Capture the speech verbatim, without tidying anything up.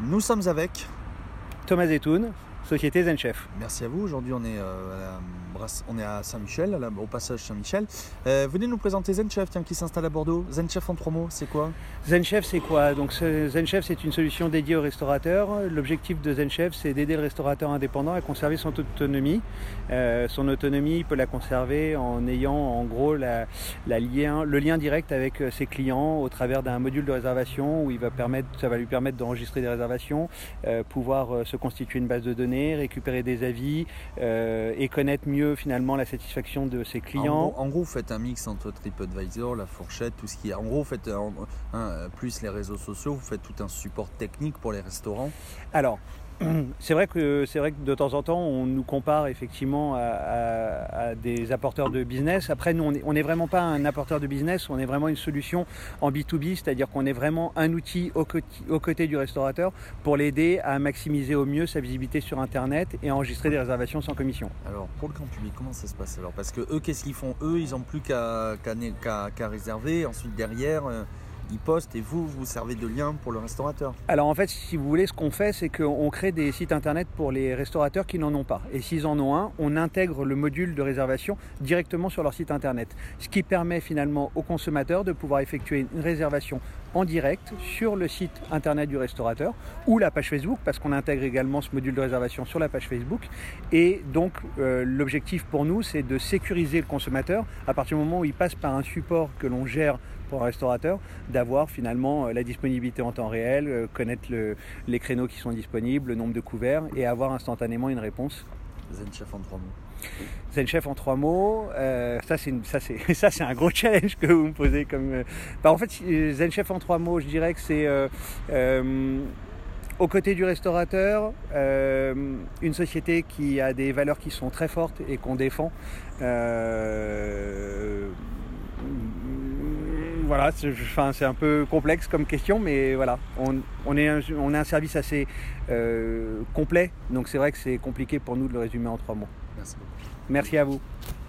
Nous sommes avec Thomas Zetoun, société ZenChef. Merci à vous. Aujourd'hui, on est, euh, à, la, on est à Saint-Michel, à la, au passage Saint-Michel. Euh, venez nous présenter ZenChef, tiens, qui s'installe à Bordeaux. ZenChef en trois mots, c'est quoi? ZenChef, c'est quoi? Donc, ZenChef, c'est une solution dédiée aux restaurateurs. L'objectif de ZenChef, c'est d'aider le restaurateur indépendant à conserver son autonomie. Euh, son autonomie, il peut la conserver en ayant en gros la, la lien, le lien direct avec ses clients au travers d'un module de réservation où il va permettre, ça va lui permettre d'enregistrer des réservations, euh, pouvoir euh, se constituer une base de données, récupérer des avis euh, et connaître mieux finalement la satisfaction de ses clients. En gros, en gros, vous faites un mix entre TripAdvisor, la fourchette, tout ce qui est. En gros, vous faites un, un, plus les réseaux sociaux, vous faites tout un support technique pour les restaurants. Alors, c'est vrai que c'est vrai que de temps en temps on nous compare effectivement à, à, à des apporteurs de business. Après, nous on n'est vraiment pas un apporteur de business, on est vraiment une solution en B deux B, c'est-à-dire qu'on est vraiment un outil au côté, au côté du restaurateur pour l'aider à maximiser au mieux sa visibilité sur Internet et à enregistrer des réservations sans commission. Alors pour le grand public, comment ça se passe alors? Parce que eux, qu'est-ce qu'ils font? Eux, ils n'ont plus qu'à qu'à, qu'à, qu'à réserver. Ensuite derrière. Euh... ils postent et vous, vous servez de lien pour le restaurateur. Alors en fait, si vous voulez, ce qu'on fait, c'est qu'on crée des sites internet pour les restaurateurs qui n'en ont pas. Et s'ils en ont un, on intègre le module de réservation directement sur leur site internet. Ce qui permet finalement aux consommateurs de pouvoir effectuer une réservation en direct sur le site internet du restaurateur ou la page Facebook, parce qu'on intègre également ce module de réservation sur la page Facebook. Et donc euh, l'objectif pour nous, c'est de sécuriser le consommateur à partir du moment où il passe par un support que l'on gère pour un restaurateur, d'avoir finalement la disponibilité en temps réel, euh, connaître le, les créneaux qui sont disponibles, le nombre de couverts et avoir instantanément une réponse. ZenChef en trois mots. ZenChef en trois mots, euh, ça, c'est une, ça, c'est, ça c'est un gros challenge que vous me posez. Comme, euh, bah, en fait, ZenChef en trois mots, je dirais que c'est euh, euh, aux côtés du restaurateur, euh, une société qui a des valeurs qui sont très fortes et qu'on défend. Euh, Voilà, c'est, enfin, c'est un peu complexe comme question, mais voilà, on, on, est, un, on est un service assez euh, complet, donc c'est vrai que c'est compliqué pour nous de le résumer en trois mots. Merci beaucoup. Merci à vous.